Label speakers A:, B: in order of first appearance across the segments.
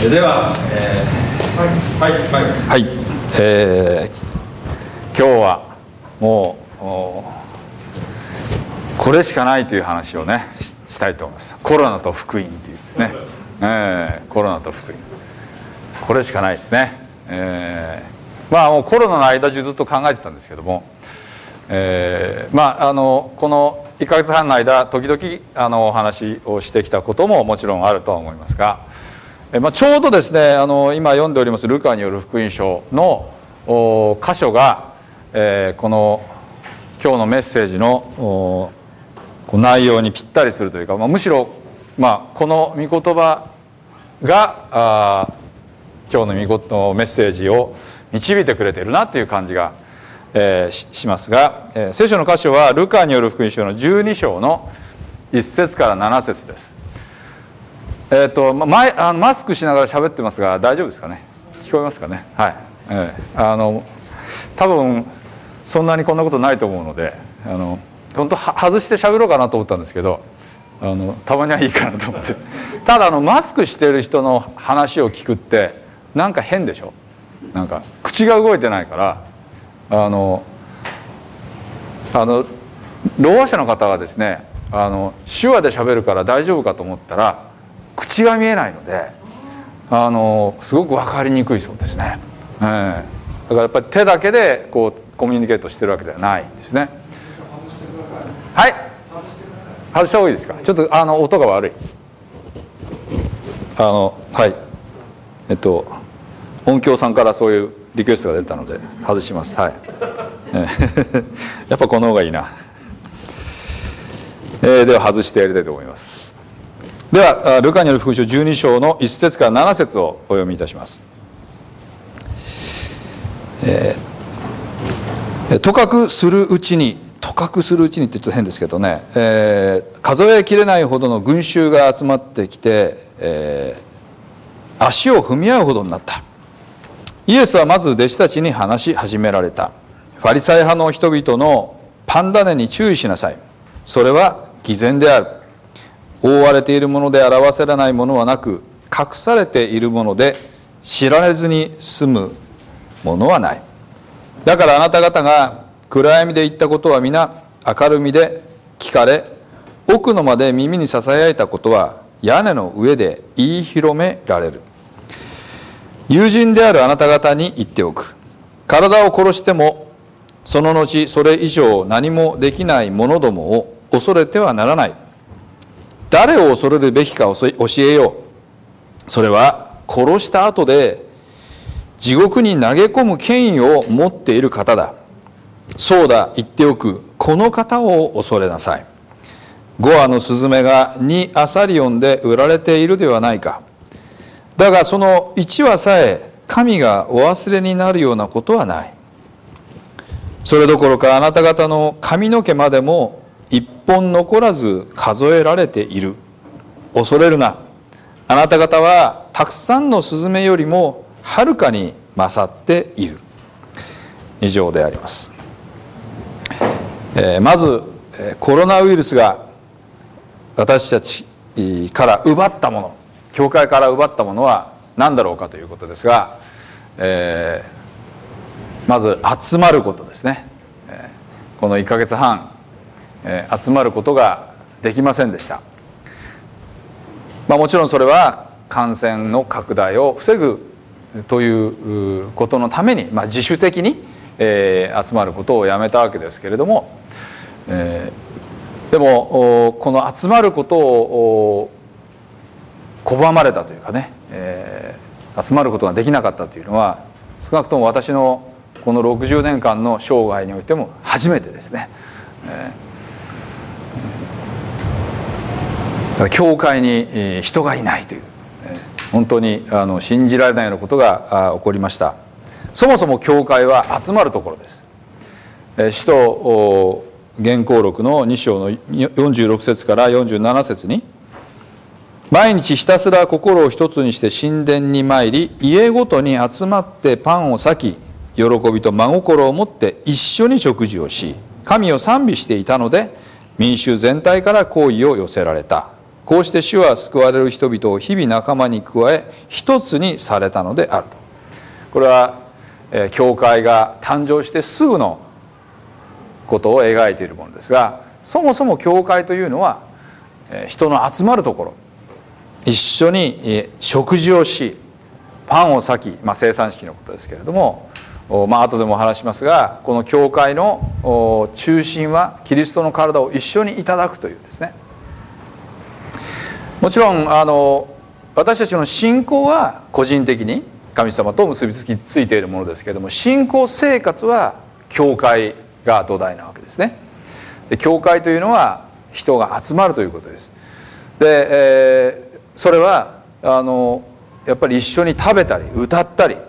A: では、今日はもうこれしかないという話をね したいと思います。コロナと福音というですね、コロナと福音、これしかないですね。もうコロナの間中ずっと考えてたんですけども、この1ヶ月半の間時々お話をしてきたことももちろんあるとは思いますが、ちょうどですね今読んでおりますルカによる福音書の箇所が、この今日のメッセージの内容にぴったりするというか、むしろ、この御言葉が今日のメッセージを導いてくれているなという感じが、しますが、聖書の箇所はルカによる福音書の12章の1節から7節です。マスクしながら喋ってますが大丈夫ですかね。聞こえますかね。はい。多分そんなにこんなことないと思うので、本当外して喋ろうかなと思ったんですけど、たまにはいいかなと思って。ただマスクしている人の話を聞くってなんか変でしょ。なんか口が動いてないから、ろう者の方がですね手話で喋るから大丈夫かと思ったら口が見えないのですごく分かりにくいそうですね。だからやっぱり手だけでこうコミュニケートしてるわけじゃないんですね。はい、外した方がいいですか。ちょっと音が悪い。音響さんからそういうリクエストが出たので外します。はい。やっぱこの方がいいな。では外してやりたいと思います。ではルカによる福音書12章の1節から7節をお読みいたします。とかくするうちにって言うと変ですけどね、数えきれないほどの群衆が集まってきて、足を踏み合うほどになった。イエスはまず弟子たちに話し始められた。ファリサイ派の人々のパンダネに注意しなさい。それは偽善である。覆われているもので表せらないものはなく、隠されているもので知られずに済むものはない。だからあなた方が暗闇で言ったことは皆明るみで聞かれ、奥の間で耳にささやいたことは屋根の上で言い広められる。友人であるあなた方に言っておく。体を殺してもその後それ以上何もできない者どもを恐れてはならない。誰を恐れるべきか教えよう。それは殺した後で地獄に投げ込む権威を持っている方だ。そうだ、言っておく。この方を恐れなさい。5羽のスズメが2アサリオンで売られているではないか。だがその1羽さえ神がお忘れになるようなことはない。それどころかあなた方の髪の毛までも一本残らず数えられている。恐れるな。あなた方はたくさんのスズメよりもはるかに勝っている。以上であります。まずコロナウイルスが私たちから奪ったもの、教会から奪ったものは何だろうかということですが、まず集まることですね。この1ヶ月半、集まることができませんでした。もちろんそれは感染の拡大を防ぐということのために、自主的に、集まることをやめたわけですけれども、でもこの集まることを拒まれたというかね、集まることができなかったというのは少なくとも私のこの60年間の生涯においても初めてですね。教会に人がいないという、本当に信じられないようなことが起こりました。そもそも教会は集まるところです。使徒原稿録の2章の46節から47節に、毎日ひたすら心を一つにして神殿に参り、家ごとに集まってパンを裂き、喜びと真心を持って一緒に食事をし、神を賛美していたので、民衆全体から好意を寄せられた。 こうして主は救われる人々を日々仲間に加え一つにされたのであると。これは教会が誕生してすぐのことを描いているものですが、そもそも教会というのは人の集まるところ、一緒に食事をしパンを裂き、生産式のことですけれども、後でもお話しますが、この教会の中心はキリストの体を一緒にいただくというですね。もちろん私たちの信仰は個人的に神様と結びついているものですけれども、信仰生活は教会が土台なわけですね。で教会というのは人が集まるということです。で、それはやっぱり一緒に食べたり歌ったり、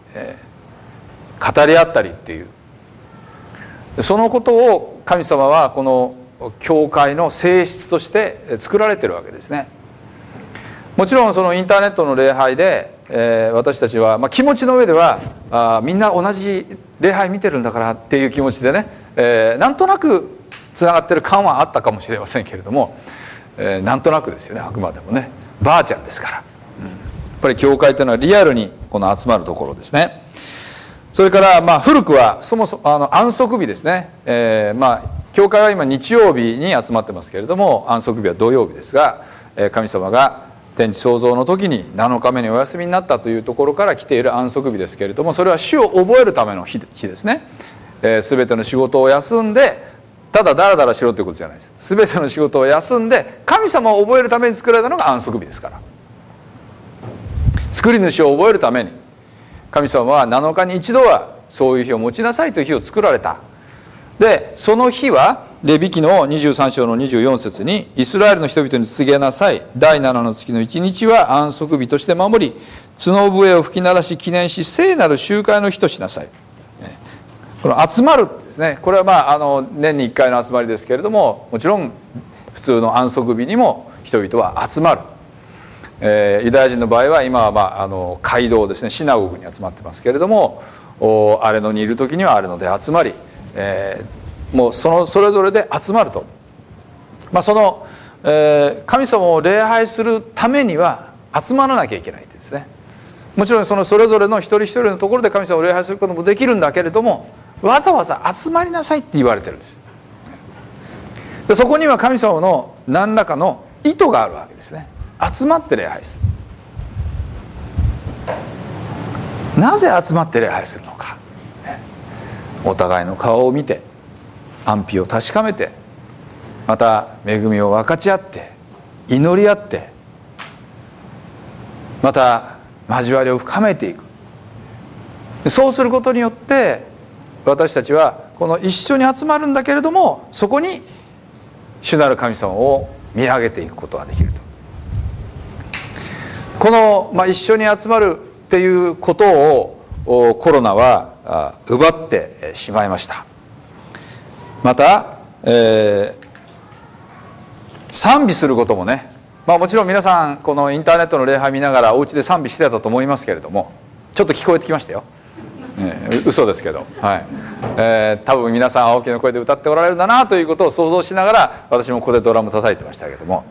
A: 語り合ったりっていう、そのことを神様はこの教会の性質として作られているわけですね。もちろんそのインターネットの礼拝で、私たちは、気持ちの上ではみんな同じ礼拝見てるんだからっていう気持ちでね、なんとなくつながってる感はあったかもしれませんけれども、なんとなくですよね。あくまでもねバーチャルですから、やっぱり教会というのはリアルにこの集まるところですね。それから古くはそもそも安息日ですね。教会は今日曜日に集まってますけれども、安息日は土曜日ですが、神様が天地創造の時に7日目にお休みになったというところから来ている安息日ですけれども、それは主を覚えるための日ですね。全ての仕事を休んでただダラダラしろということじゃないです。全ての仕事を休んで神様を覚えるために作られたのが安息日ですから、作り主を覚えるために神様は7日に一度はそういう日を持ちなさいという日を作られた。でその日はレビ記の23章の24節に、イスラエルの人々に告げなさい、第7の月の1日は安息日として守り、角笛を吹き鳴らし記念し、聖なる集会の日としなさい。この集まるですね、これは年に1回の集まりですけれども、もちろん普通の安息日にも人々は集まる。ユダヤ人の場合は今は街道ですね、シナゴグに集まってますけれども、アレノにいる時にはアレノで集まり、もうそれぞれで集まると、神様を礼拝するためには集まらなきゃいけないというですね。もちろんそれぞれの一人一人のところで神様を礼拝することもできるんだけれども、わざわざ集まりなさいって言われてるんです。でそこには神様の何らかの意図があるわけですね。集まって礼拝する。なぜ集まって礼拝するのか、お互いの顔を見て安否を確かめて、また恵みを分かち合って祈り合って、また交わりを深めていく。そうすることによって私たちはこの一緒に集まるんだけれども、そこに主なる神様を見上げていくことができると。この、一緒に集まるっていうことをコロナは奪ってしまいました。また、賛美することもね、もちろん皆さんこのインターネットの礼拝見ながらお家で賛美してたと思いますけれども、ちょっと聞こえてきましたよ、嘘ですけど、多分皆さん大きな声で歌っておられるんだなということを想像しながら、私もここでドラム叩いてましたけども、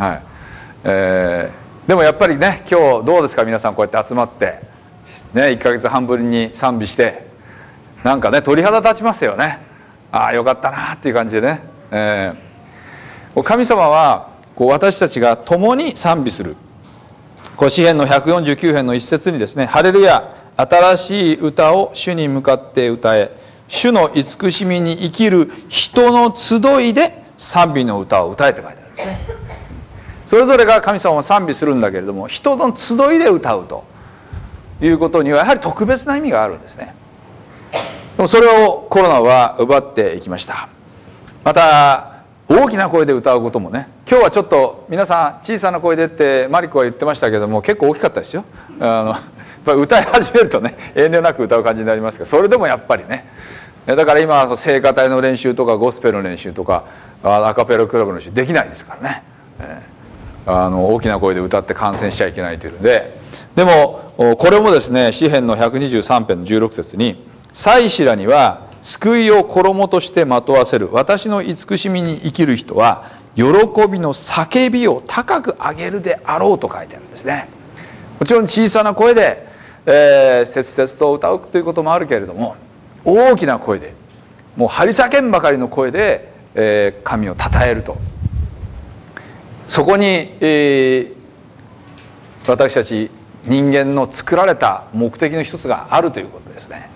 A: でもやっぱりね、今日どうですか皆さん、こうやって集まって1ヶ月半ぶりに賛美して、なんかね鳥肌立ちますよね。ああよかったなっていう感じでね、神様は私たちが共に賛美する。詩編の149編の一節にですね、ハレルヤ、新しい歌を主に向かって歌え、主の慈しみに生きる人の集いで賛美の歌を歌えって書いてあるんですね。それぞれが神様を賛美するんだけれども、人の集いで歌うということにはやはり特別な意味があるんですね。でもそれをコロナは奪っていきました。また大きな声で歌うこともね、今日はちょっと皆さん小さな声でってマリコは言ってましたけども、結構大きかったですよ。やっぱり歌い始めるとね、遠慮なく歌う感じになりますけど、それでもやっぱりね、だから今は聖歌隊の練習とかゴスペルの練習とかアカペラクラブの練習できないですからね、大きな声で歌って観戦しちゃいけないというので。でもこれもですね、詩編の123編の16節に、祭司らには救いを衣としてまとわせる私の慈しみに生きる人は喜びの叫びを高く上げるであろうと書いてあるんですね。もちろん小さな声で、切々と歌うということもあるけれども、大きな声で、もう張り叫んばかりの声で、神を称えると、そこに、私たち人間の作られた目的の一つがあるということですね。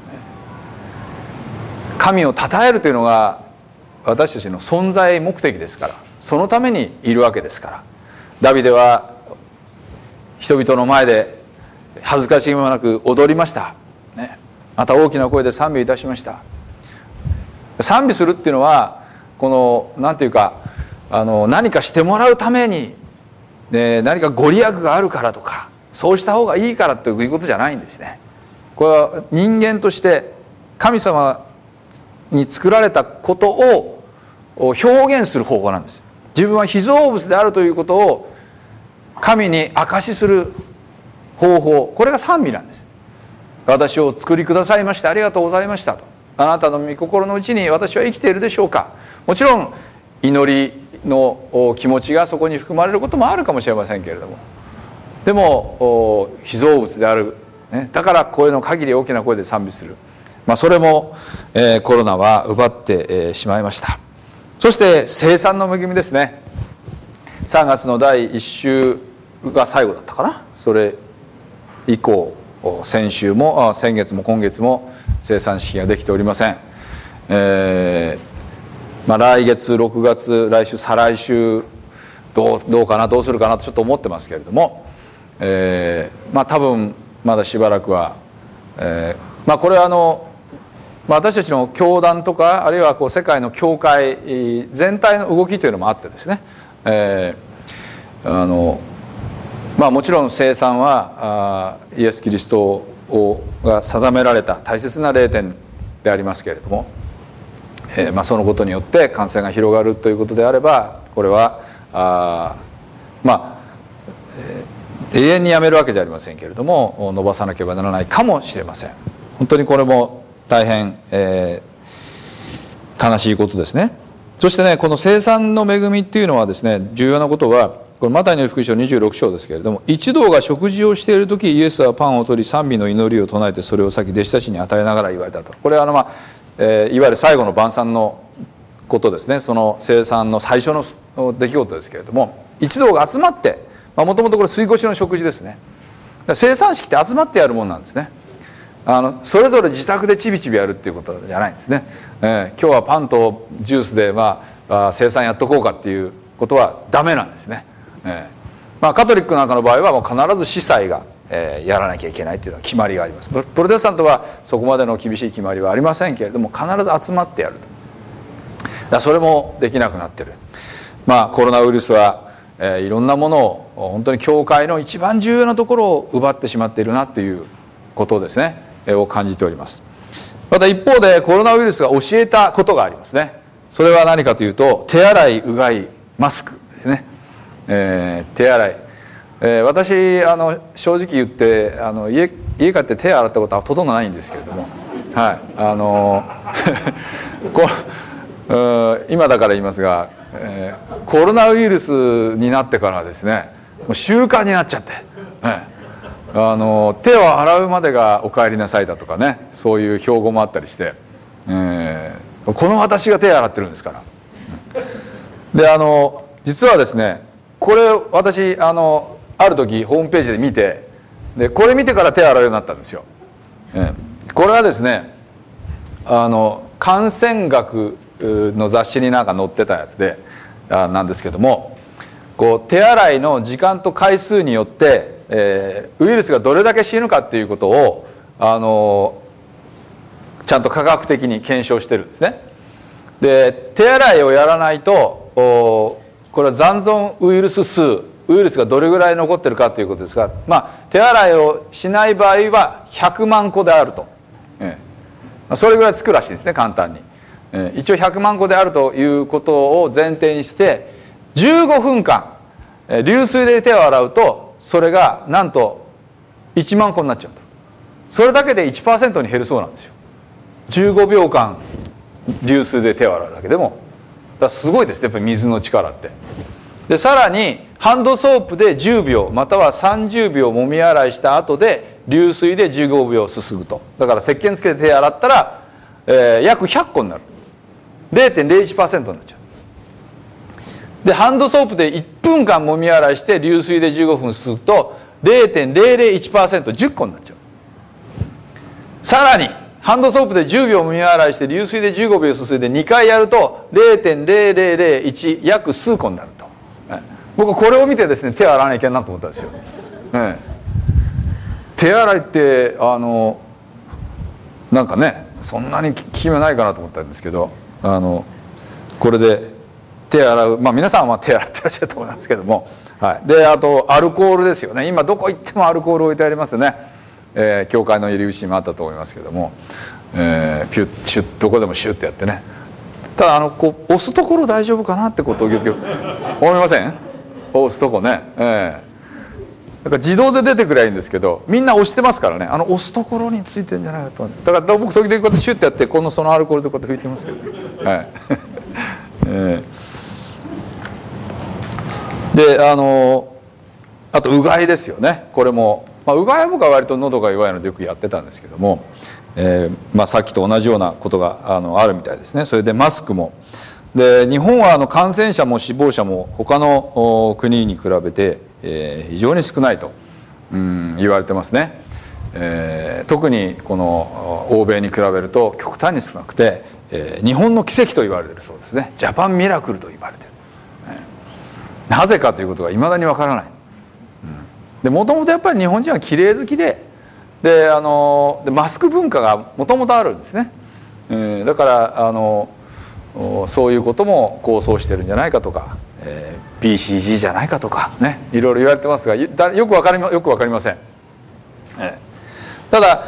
A: 神を称えるというのが私たちの存在目的ですから、そのためにいるわけですから。ダビデは人々の前で恥ずかしげもなく踊りました、ね、また大きな声で賛美いたしました。賛美するっていうのは、この何ていうか、何かしてもらうために、ね、何かご利益があるからとか、そうした方がいいからということじゃないんですね。これは人間として神様に作られたことを表現する方法なんです。自分は被造物であるということを神に証しする方法、これが賛美なんです。私を作りくださいましてありがとうございましたと。あなたの御心のうちに私は生きているでしょうか。もちろん祈りの気持ちがそこに含まれることもあるかもしれませんけれども、でも被造物である、ね、だから声の限り大きな声で賛美する、それも、コロナは奪って、しまいました。そして生産の恵みですね。3月の第1週が最後だったかな。それ以降先週も先月も今月も生産式ができておりません。来月6月来週再来週どうかな、どうするかなとちょっと思ってますけれども、多分まだしばらくは、これは私たちの教団とか、あるいは世界の教会全体の動きというのもあってですね、もちろん生産はイエス・キリストが定められた大切な霊典でありますけれども、そのことによって感染が広がるということであれば、これは永遠にやめるわけじゃありませんけれども、伸ばさなければならないかもしれません。本当にこれも大変、悲しいことですね。そしてね、この生産の恵みっていうのはですね、重要なことは、これマタイの福音書26章ですけれども、一同が食事をしている時、イエスはパンを取り賛美の祈りを唱えて、それを先弟子たちに与えながら言われたと。これはいわゆる最後の晩餐のことですね。その生産の最初の出来事ですけれども、一同が集まって、もともとこれ水越の食事ですね。生産式って集まってやるもんなんですね。それぞれ自宅でちびちびやるっていうことじゃないんですね。今日はパンとジュースで生産やっとこうかっていうことはダメなんですね。カトリックなんかの場合はもう必ず司祭が、やらなきゃいけないというのは決まりがあります。プロテスタントはそこまでの厳しい決まりはありませんけれども、必ず集まってやると。それもできなくなってる。コロナウイルスはいろんなものを本当に教会の一番重要なところを奪ってしまっているなということですね、を感じております。また一方でコロナウイルスが教えたことがありますね。それは何かというと、手洗い、うがい、マスクですね。手洗い、私正直言って家帰って手洗ったことはほとんどないんですけれども、今だから言いますが、コロナウイルスになってからはですね、もう習慣になっちゃって、手を洗うまでがお帰りなさいだとかね、そういう標語もあったりして、この私が手を洗ってるんですから。で実はですね、これ私ある時ホームページで見て、でこれ見てから手を洗うようになったんですよ。これはですね、感染学の雑誌になんか載ってたやつでなんですけども、手洗いの時間と回数によって、ウイルスがどれだけ死ぬかっていうことをちゃんと科学的に検証してるんですね。で手洗いをやらないとこれは残存ウイルス数、ウイルスがどれぐらい残ってるかということですが、手洗いをしない場合は100万個であると、それぐらいつくらしいですね、簡単に。一応100万個であるということを前提にして、15分間流水で手を洗うと、それがなんと1万個になっちゃうと。それだけで 1% に減るそうなんですよ。15秒間流水で手を洗うだけでもからすごいですね、やっぱり水の力って。でさらにハンドソープで10秒または30秒もみ洗いした後で流水で15秒すすぐと。だから石鹸つけて手洗ったら、約100個になる。 0.01% になっちゃう。でハンドソープで1分間もみ洗いして流水で15分すすぐと 0.001%10 個になっちゃう。さらにハンドソープで10秒もみ洗いして流水で15秒すすいで2回やると 0.0001 約数個になると。僕これを見てですね、手洗わなきゃいけんなと思ったんですよ。手洗いってなんかねそんなに効き目ないかなと思ったんですけど、これで手洗う、皆さんは手洗ってらっしゃると思いますけども、であとアルコールですよね。今どこ行ってもアルコール置いてありますよね。教会の入り口にもあったと思いますけども、ピュッシュッどこでもシュッてやってね。ただこう押すところ大丈夫かなってことを時々思いません？押すとこね。だから自動で出てくりゃいいんですけど、みんな押してますからね、押すところについてるんじゃないかと。だから僕時々こうやってシュッてやってそのアルコールでこうやって拭いてますけど、であとうがいですよね。これも、うがいは僕は割と喉が弱いのでよくやってたんですけども、さっきと同じようなことがあるみたいですね。それでマスクもで日本は感染者も死亡者も他の国に比べて非常に少ないと言われてますね。特にこの欧米に比べると極端に少なくて、日本の奇跡と言われるそうですね。ジャパンミラクルと言われている。なぜかということがいまだにわからない。でもともとやっぱり日本人はきれい好きでマスク文化がもともとあるんですね。だからそういうことも構想してるんじゃないかとか、BCG じゃないかとかね、いろいろ言われてますがよくわかりません。ただ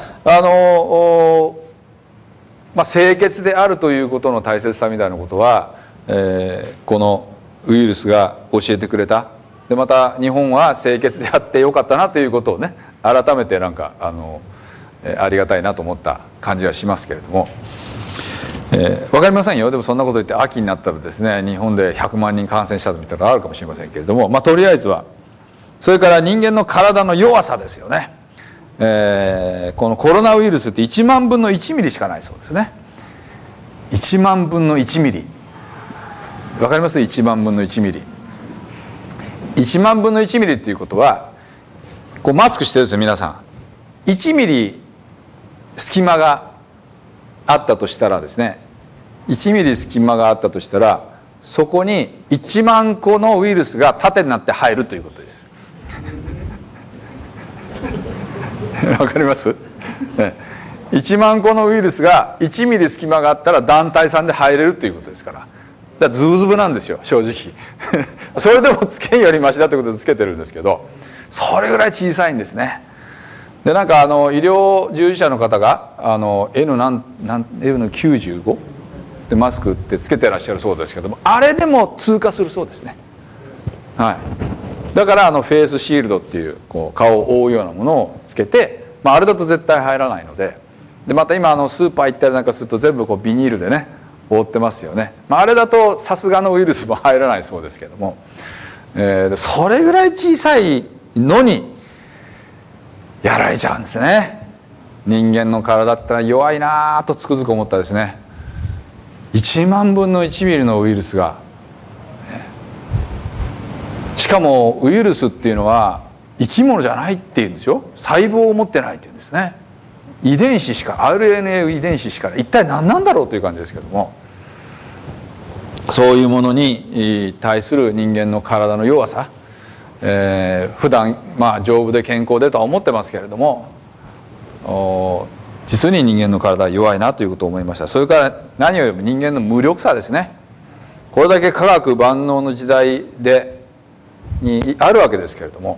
A: 清潔であるということの大切さみたいなことは、このウイルスが教えてくれた。でまた日本は清潔であってよかったなということをね、改めてなんかありがたいなと思った感じはしますけれども、分かりませんよ。でもそんなこと言って秋になったらですね、日本で100万人感染したみたいなのがあるかもしれませんけれども、とりあえずはそれから人間の体の弱さですよね。このコロナウイルスって1万分の1ミリしかないそうですね。1万分の1ミリ分かります？ 1 万分の1ミリ1万分の1ミリっていうことはこうマスクしてるんですよ皆さん。1ミリ隙間があったとしたらですね、1ミリ隙間があったとしたらそこに1万個のウイルスが縦になって入るということです。わかります？1万個のウイルスが1ミリ隙間があったら団体さんで入れるということですから。だからズブズブなんですよ正直。それでもつけんよりマシだということでつけてるんですけど、それぐらい小さいんですね。でなんか医療従事者の方がN95 でマスクってつけてらっしゃるそうですけども、あれでも通過するそうですね。だからフェイスシールドっていう、こう顔を覆うようなものをつけて、あれだと絶対入らないので、また今スーパー行ったりなんかすると全部こうビニールでね覆ってますよね。あれだとさすがのウイルスも入らないそうですけども、それぐらい小さいのにやられちゃうんですね。人間の体ってのは弱いなとつくづく思ったですね。1万分の1ミリのウイルスが、しかもウイルスっていうのは生き物じゃないっていうんですよ。細胞を持ってないっていうんですね。遺伝子しか RNA 遺伝子しか一体何なんだろうという感じですけども、そういうものに対する人間の体の弱さ、普段丈夫で健康でとは思ってますけれども、実に人間の体は弱いなということを思いました。それから何よりも人間の無力さですね。これだけ科学万能の時代にあるわけですけれども、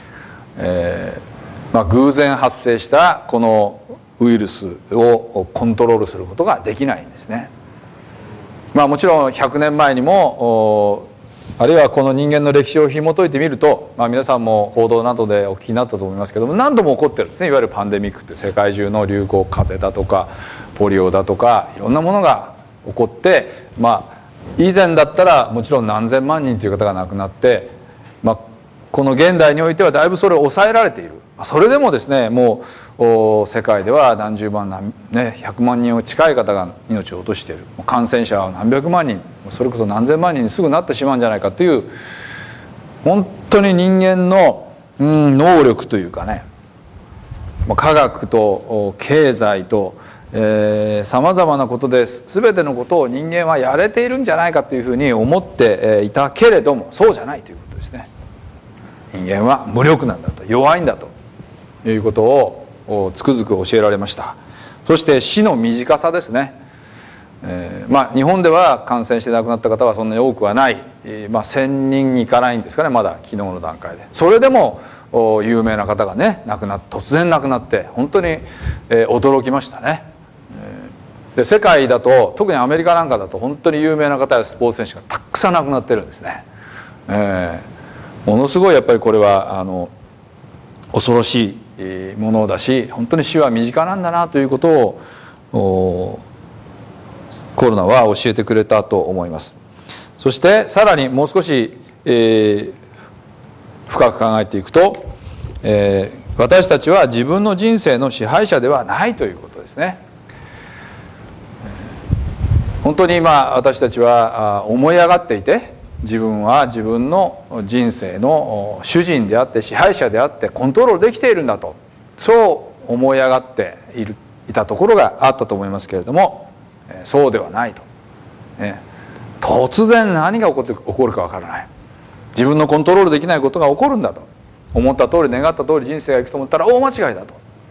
A: 偶然発生したこのウイルスをコントロールすることができないんですね。もちろん100年前にもあるいはこの人間の歴史を紐解いてみると、皆さんも報道などでお聞きになったと思いますけども、何度も起こってるんですね。いわゆるパンデミックって世界中の流行、風邪だとかポリオだとかいろんなものが起こって、 以前だったらもちろん何千万人という方が亡くなって、この現代においてはだいぶそれを抑えられている。それでもですね、もう世界では何十万100万人近い方が命を落としている。感染者は何百万人、それこそ何千万人にすぐなってしまうんじゃないかという、本当に人間の能力というかね、科学と経済とさまざまなことで全てのことを人間はやれているんじゃないかというふうに思っていたけれども、そうじゃないということですね。人間は無力なんだと、弱いんだということをつくづく教えられました。そして死の短さですね。日本では感染して亡くなった方はそんなに多くはない、1000人にいかないんですかね、まだ昨日の段階で。それでも有名な方がね突然亡くなって本当に驚きましたね。で世界だと、特にアメリカなんかだと本当に有名な方やスポーツ選手がたくさん亡くなってるんですね。ものすごいやっぱりこれは恐ろしいものだし、本当に死は身近なんだなということをコロナは教えてくれたと思います。そしてさらにもう少し、深く考えていくと、私たちは自分の人生の支配者ではないということですね。本当に今私たちは思い上がっていて、自分は自分の人生の主人であって支配者であってコントロールできているんだと、そう思い上がっていたところがあったと思いますけれども、そうではないと。突然何が起こるかわからない、自分のコントロールできないことが起こるんだと、思った通り願った通り人生がいくと思ったら大間違いだと、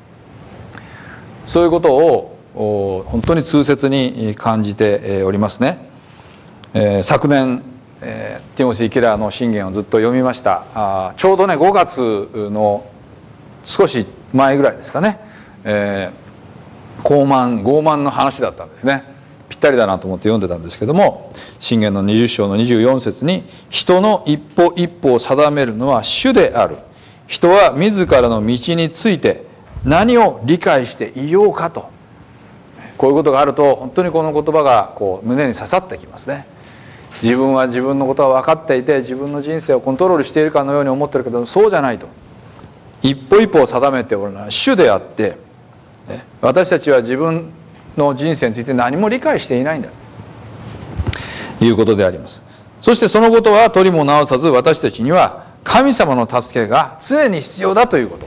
A: そういうことを本当に痛切に感じておりますね。昨年ティモシー・ケラーの箴言をずっと読みました。ちょうどね5月の少し前ぐらいですかね、傲慢の話だったんですね。ぴったりだなと思って読んでたんですけども、箴言の20章の24節に、人の一歩一歩を定めるのは主である。人は自らの道について何を理解していようかと。こういうことがあると本当にこの言葉が胸に刺さってきますね。自分は自分のことは分かっていて自分の人生をコントロールしているかのように思ってるけど、そうじゃないと。一歩一歩を定めておるのは主であって、私たちは自分の人生について何も理解していないんだということであります。そしてそのことは取りも直さず、私たちには神様の助けが常に必要だということ。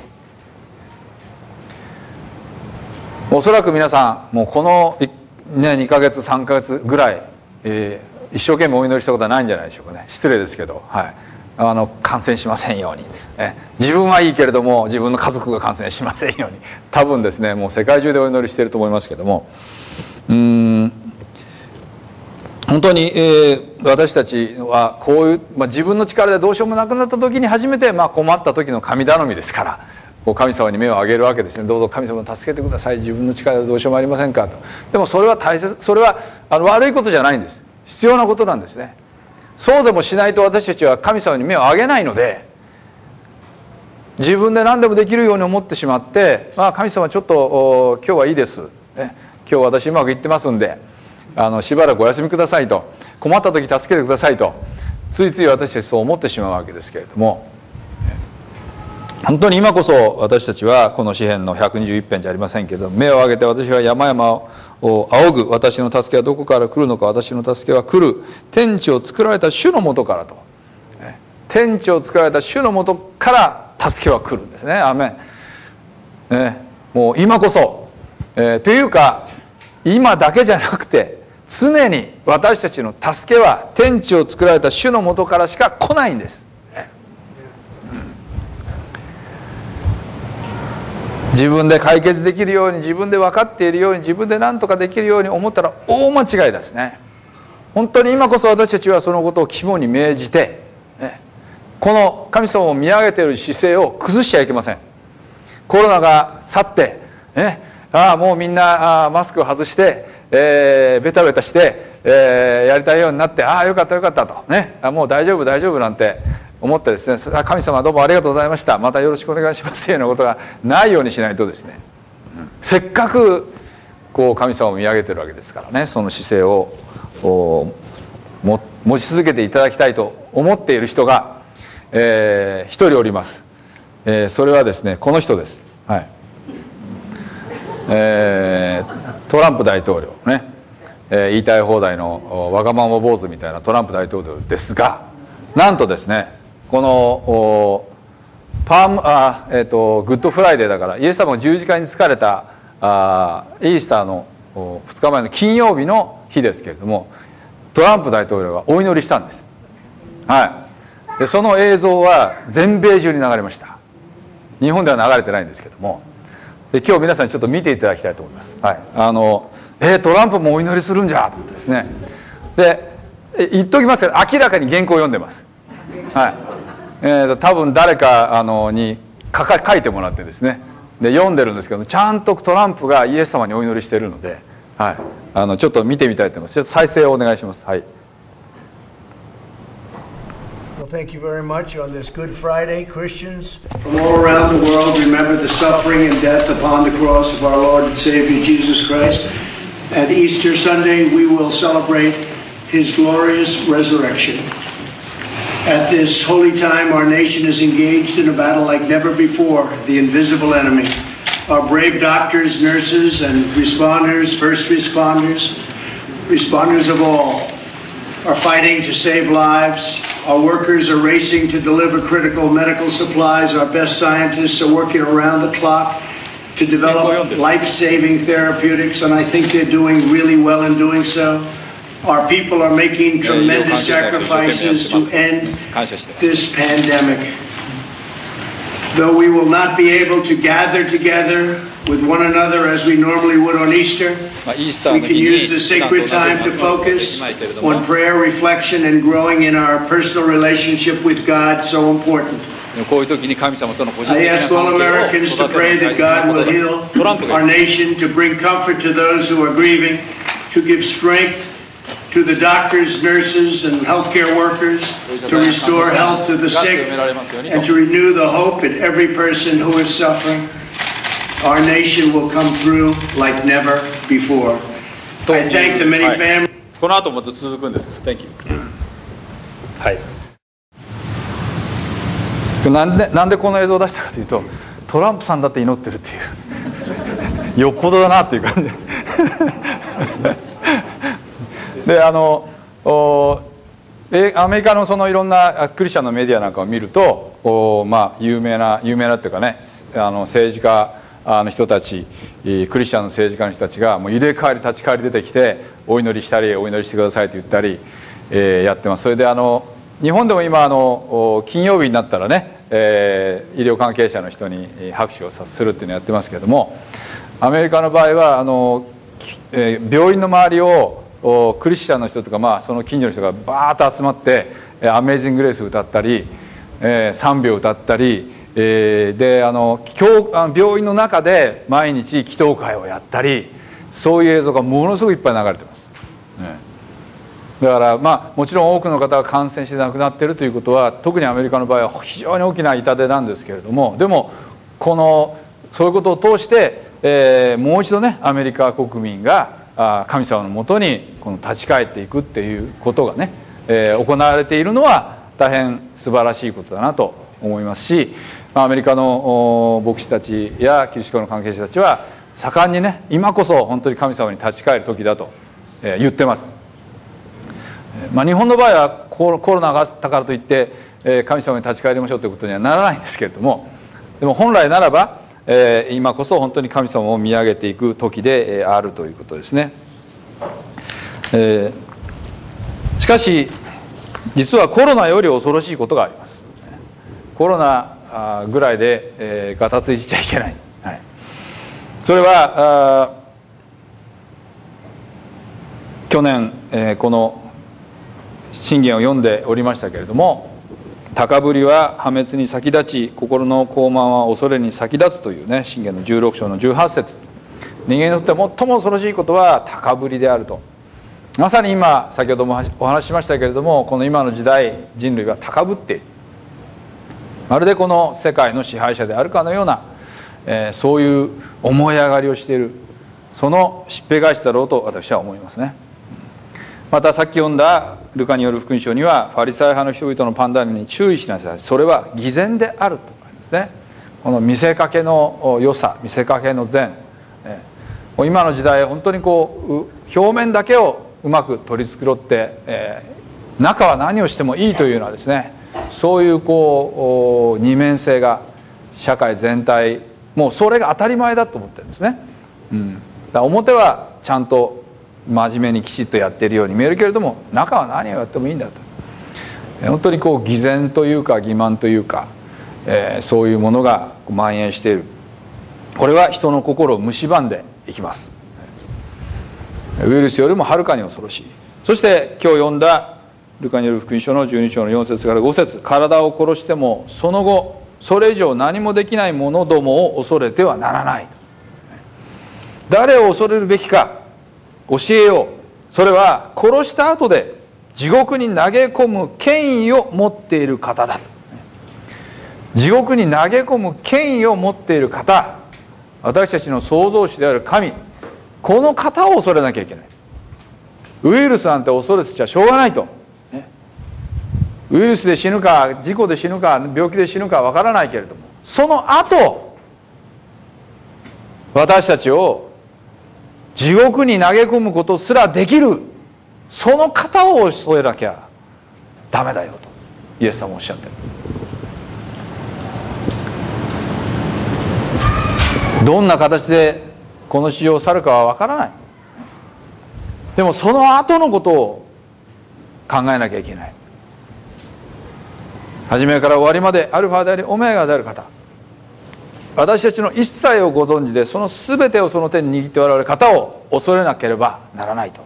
A: おそらく皆さんもうこの、2ヶ月3ヶ月ぐらい、一生懸命お祈りしたことはないんじゃないでしょうかね。失礼ですけど、感染しませんように、自分はいいけれども自分の家族が感染しませんように、多分ですねもう世界中でお祈りしていると思いますけども、本当に、私たちはこういう、自分の力でどうしようもなくなった時に初めて、困った時の神頼みですから、神様に目を上げるわけですね。どうぞ神様助けてください、自分の力でどうしようもありませんかと。でもそれは大切、それは悪いことじゃないんです。必要なことなんですね。そうでもしないと私たちは神様に目を上げないので、自分で何でもできるように思ってしまって、神様ちょっと今日はいいです、今日私うまくいってますんでしばらくお休みくださいと、困った時助けてくださいと、ついつい私たちそう思ってしまうわけですけれども、本当に今こそ私たちはこの詩編の121編じゃありませんけれども、目を上げて私は山々を仰ぐ、私の助けはどこから来るのか、私の助けは来る天地を作られた主のもとからと。天地を作られた主のもとから助けは来るんですね。アーメン。もう今こそ、というか今だけじゃなくて常に私たちの助けは天地を作られた主のもとからしか来ないんです。自分で解決できるように、自分で分かっているように、自分で何とかできるように思ったら大間違いですね。本当に今こそ私たちはそのことを肝に銘じて、この神様を見上げている姿勢を崩しちゃいけません。コロナが去って、もうみんなマスクを外して、ベタベタして、やりたいようになって、よかったよかったと、もう大丈夫大丈夫なんて思ってですね、神様どうもありがとうございました、またよろしくお願いしますというようなことがないようにしないとですね、せっかくこう神様を見上げてるわけですからね、その姿勢を持ち続けていただきたいと思っている人が、一人おります。それはですね、この人です。はい。トランプ大統領ね、言いたい放題のわがまま坊主みたいなトランプ大統領ですが、なんとですね、このグッドフライデーだから、イエス様が十字架につかれたイースターの2日前の金曜日の日ですけれども、トランプ大統領がお祈りしたんです。はい。でその映像は全米中に流れました。日本では流れてないんですけども、で今日皆さんにちょっと見ていただきたいと思います。はい。トランプもお祈りするんじゃと思ってですね。で言っときますけど、明らかに原稿を読んでます。はい。多分誰かに書いてもらってですね、で読んでるんですけど、ちゃんとトランプがイエス様にお祈りしているので、はい、ちょっと見てみたいと思います。ちょっと再生をお願いします。はい。
B: Well, thank you very much. On this Good Friday, Christians
C: from all around the world remember the suffering and death upon the cross of our Lord and Savior Jesus Christ. At Easter Sunday, we will celebrate His glorious resurrection. At this holy time, our nation is engaged in a battle like never before, the invisible enemy. Our brave doctors, nurses, and responders, first responders of all, are fighting to save lives. Our workers are racing to deliver critical medical supplies. Our best scientists are working around the clock to develop life-saving therapeutics, and I think they're doing really well in doing so. Our people are making tremendous sacrifices to end this pandemic. Though we will not be able to gather together with one another as we normally would on Easter, we can use the sacred time to focus on prayer, reflection, and growing in our personal relationship with God, so important. I ask all Americans to pray that God will heal our nation, to bring comfort to those who are grieving, to give strength to the doctors, nurses, and healthcare workers, to restore health to the sick, and to renew the hope in every person who is suffering. Our nation will come through like never before. I thank the many families.
A: この後も続くんですけど、Thank you。はい。なんでこの映像を出したかというと、トランプさんだって祈ってるっていうよっぽどだなっていう感じです。でアメリカのそのいろんなクリスチャンのメディアなんかを見ると、有名なっていうかね、政治家の人たち、クリスチャンの政治家の人たちがもう入れ替わり立ち替わり出てきて、お祈りしたりお祈りしてくださいと言ったり、やってます。それで日本でも今金曜日になったらね、医療関係者の人に拍手をするっていうのをやってますけれども、アメリカの場合は病院の周りをクリスチャンの人とか、その近所の人がバーッと集まって「アメイジング・グレース」歌ったり、賛美を歌ったり、で病院の中で毎日祈祷会をやったり、そういう映像がものすごくいっぱい流れてます、だからもちろん多くの方が感染して亡くなっているということは、特にアメリカの場合は非常に大きな痛手なんですけれども、でもそういうことを通して、もう一度ね、アメリカ国民が神様のもとに立ち返っていくっていうことがね、行われているのは大変素晴らしいことだなと思いますし、アメリカの牧師たちやキリスト教の関係者たちは盛んにね、今こそ本当に神様に立ち返る時だと言ってます。日本の場合はコロナがあったからといって神様に立ち返りましょうということにはならないんですけれども、でも本来ならば今こそ本当に神様を見上げていく時であるということですね。しかし実はコロナより恐ろしいことがあります。コロナぐらいでガタついちゃいけない、それは去年この箴言を読んでおりましたけれども、高ぶりは破滅に先立ち、心の高慢は恐れに先立つというね、箴言の16章の18節。人間にとって最も恐ろしいことは高ぶりであると。まさに今先ほどもお話ししましたけれども、この今の時代人類は高ぶっている。まるでこの世界の支配者であるかのような、そういう思い上がりをしている、そのしっぺ返しだろうと私は思いますね。 またさっき読んだルカによる福音書には、ファリサイ派の人々のパンダに注意しなさい、それは偽善であると書いてますね。この見せかけの良さ、見せかけの善、今の時代本当にこう表面だけをうまく取り繕って、中は何をしてもいいというようなですね、そういうこう二面性が社会全体、もうそれが当たり前だと思ってるんですね。だから表はちゃんと真面目にきちっとやっているように見えるけれども、中は何をやってもいいんだと、本当にこう偽善というか欺瞞というか、そういうものが蔓延している。これは人の心を蝕んでいきます。ウイルスよりもはるかに恐ろしい。そして今日読んだルカによる福音書の12章の4節から5節、体を殺してもその後それ以上何もできない者どもを恐れてはならない。誰を恐れるべきか教えよう。それは殺した後で地獄に投げ込む権威を持っている方だ。地獄に投げ込む権威を持っている方、私たちの創造主である神、この方を恐れなきゃいけない。ウイルスなんて恐れてちゃしょうがないと、ウイルスで死ぬか事故で死ぬか病気で死ぬかわからないけれども、その後私たちを地獄に投げ込むことすらできる、その方を恐れなきゃダメだよとイエス様おっしゃってる。どんな形でこの世上を去るかはわからない。でもその後のことを考えなきゃいけない。初めから終わりまでアルファでありオメガである方、私たちの一切をご存知で、その全てをその手に握っておられる方を恐れなければならないと。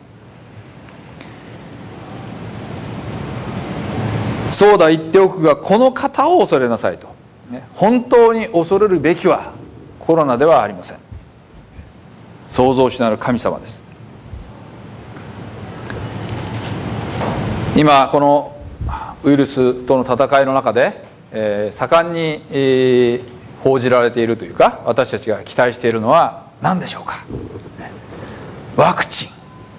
A: そうだ言っておくが、この方を恐れなさいと、本当に恐れるべきはコロナではありません。創造主なる神様です。今このウイルスとの戦いの中で、盛んに、報じられているというか、私たちが期待しているのは何でしょうか。ワクチン、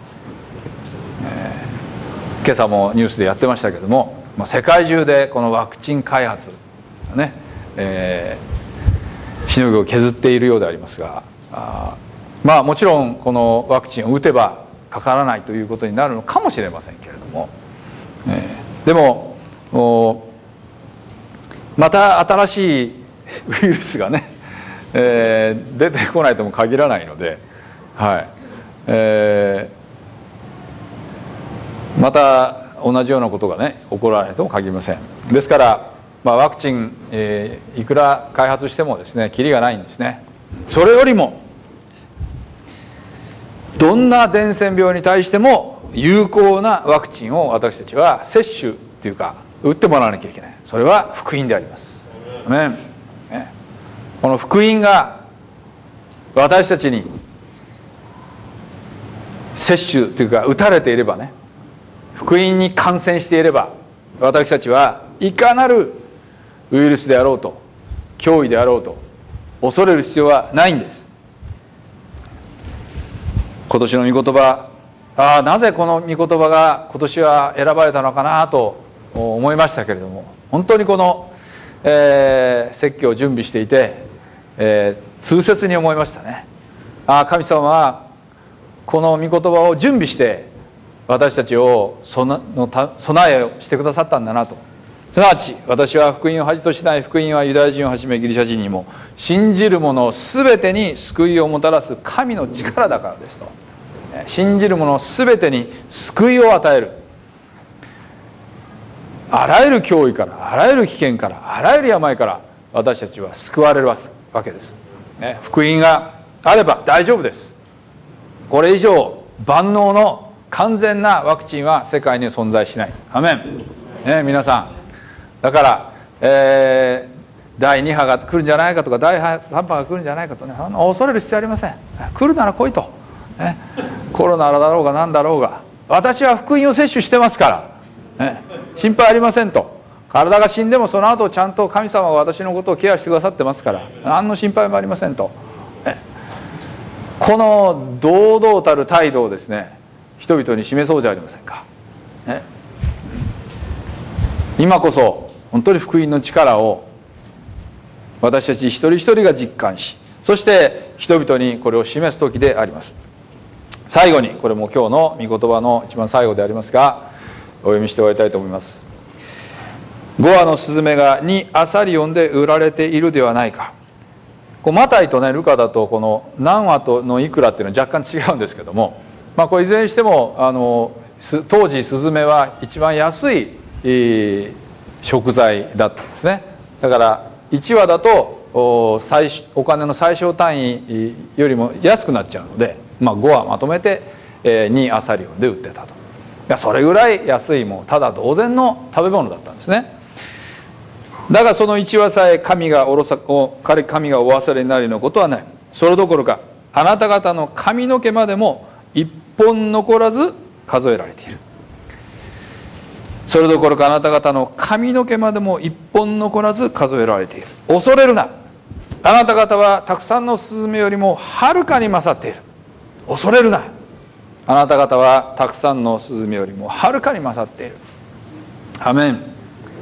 A: 今朝もニュースでやってましたけれども、世界中でこのワクチン開発がね、しのぎを削っているようでありますが、もちろんこのワクチンを打てばかからないということになるのかもしれませんけれども、でもまた新しいウイルスがね、出てこないとも限らないので、また同じようなことがね起こらないとも限りません。ですから、ワクチン、いくら開発してもですねキリがないんですね。それよりもどんな伝染病に対しても有効なワクチンを私たちは接種というか打ってもらわなきゃいけない。それは福音であります。この福音が私たちに接種というか打たれていればね、福音に感染していれば、私たちはいかなるウイルスであろうと脅威であろうと恐れる必要はないんです。今年の御言葉、なぜこの御言葉が今年は選ばれたのかなと思いましたけれども、本当にこの、説教を準備していて、痛切に思いましたね。神様はこの御言葉を準備して私たちを備えをしてくださったんだなと。すなわち私は福音を恥としない。福音はユダヤ人をはじめギリシャ人にも信じる者全てに救いをもたらす神の力だからですと。信じる者全てに救いを与える。あらゆる脅威から、あらゆる危険から、あらゆる病から私たちは救われるわけです、福音があれば大丈夫です。これ以上万能の完全なワクチンは世界に存在しない。アメン、皆さん、だから、第2波が来るんじゃないかとか第3波が来るんじゃないかとね、恐れる必要ありません。来るなら来いと、コロナだろうが何だろうが私は福音を接種してますから、心配ありませんと。体が死んでもその後ちゃんと神様が私のことをケアしてくださってますから何の心配もありませんと、この堂々たる態度をですね人々に示そうじゃありませんか、ね、今こそ本当に福音の力を私たち一人一人が実感し、そして人々にこれを示す時であります。最後に、これも今日の御言葉の一番最後でありますが、お読みして終わりたいと思います。5羽のスズメが2アサリオンで売られているではないか。マタイとねルカだとこの何羽とのいくらっていうのは若干違うんですけども、これいずれにしても当時スズメは一番安い食材だったんですね。だから1羽だとお金の最小単位よりも安くなっちゃうので、5羽まとめて2アサリオンで売ってたと。それぐらい安い、もうただ同然の食べ物だったんですね。だがその1羽さえ神がお忘れになりのことはない。それどころかあなた方の髪の毛までも一本残らず数えられている。それどころかあなた方の髪の毛までも一本残らず数えられている。恐れるな。あなた方はたくさんのスズメよりもはるかに勝っている。恐れるな。あなた方はたくさんのスズメよりもはるかに勝っている。アメン。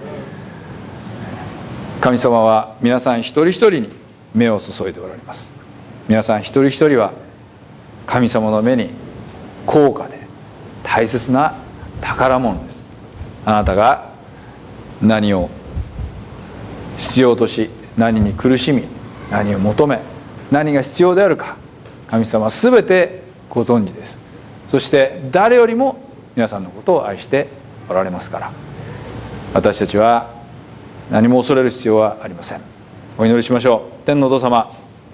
A: 神様は皆さん一人一人に目を注いでおられます。皆さん一人一人は神様の目に高価で大切な宝物です。あなたが何を必要とし、何に苦しみ、何を求め、何が必要であるか、神様は全てご存知です。そして誰よりも皆さんのことを愛しておられますから、私たちは何も恐れる必要はありません。お祈りしましょう。天のお父様、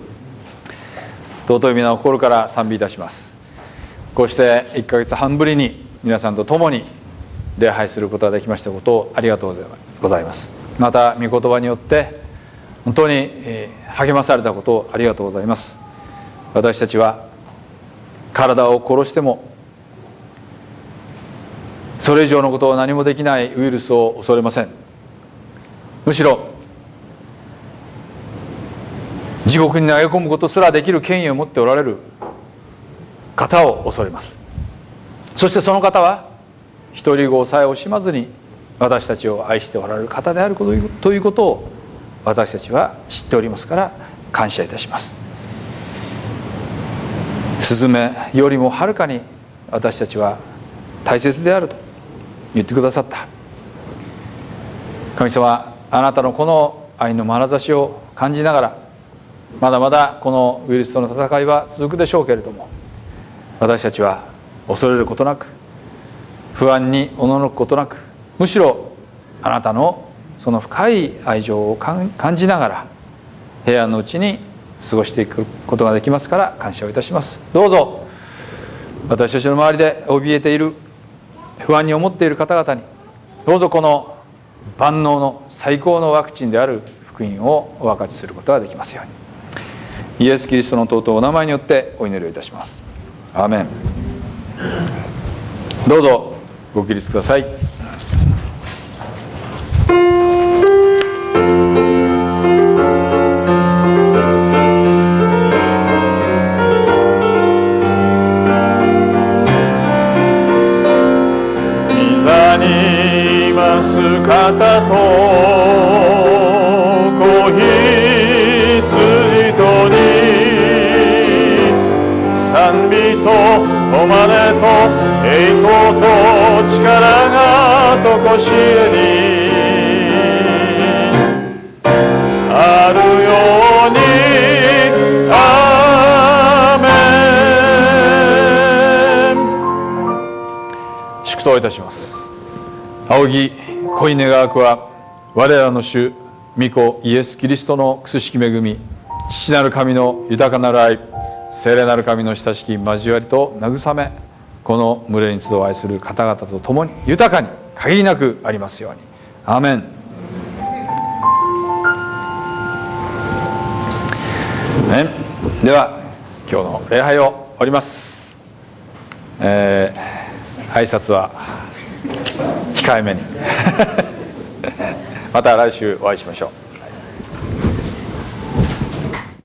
A: 尊い皆を心から賛美いたします。こうして1ヶ月半ぶりに皆さんと共に礼拝することができましたことをありがとうございます。また御言葉によって本当に励まされたことをありがとうございます。私たちは体を殺してもそれ以上のことを何もできないウイルスを恐れません。むしろ地獄に投げ込むことすらできる権威を持っておられる方を恐れます。そしてその方は独り子さえ惜しまずに私たちを愛しておられる方であるということを私たちは知っておりますから感謝いたします。スズメよりもはるかに私たちは大切であると言ってくださった。神様、あなたのこの愛の眼差しを感じながら、まだまだこのウイルスとの戦いは続くでしょうけれども、私たちは恐れることなく、不安におののくことなく、むしろあなたのその深い愛情を感じながら平安のうちに過ごしていくことができますから感謝をいたします。どうぞ私たちの周りで怯えている、不安に思っている方々に、どうぞこの万能の最高のワクチンである福音をお分かちすることができますように、イエス・キリストの尊いお名前によってお祈りをいたします。アーメン。どうぞご起立ください。
D: 御座にいます方と子羊とに賛美と誉れと栄光と力が常しえにあるように。アーメン。
A: 祝祷いたします。仰ぎ恋願わくは我らの主御子イエス・キリストのくすしき恵み、父なる神の豊かなる愛、聖霊なる神の親しき交わりと慰め、この群れに集う愛する方々と共に豊かに限りなくありますように。アーメン。では今日の礼拝を終わります。挨拶は控えめにまた来週お会いしましょう。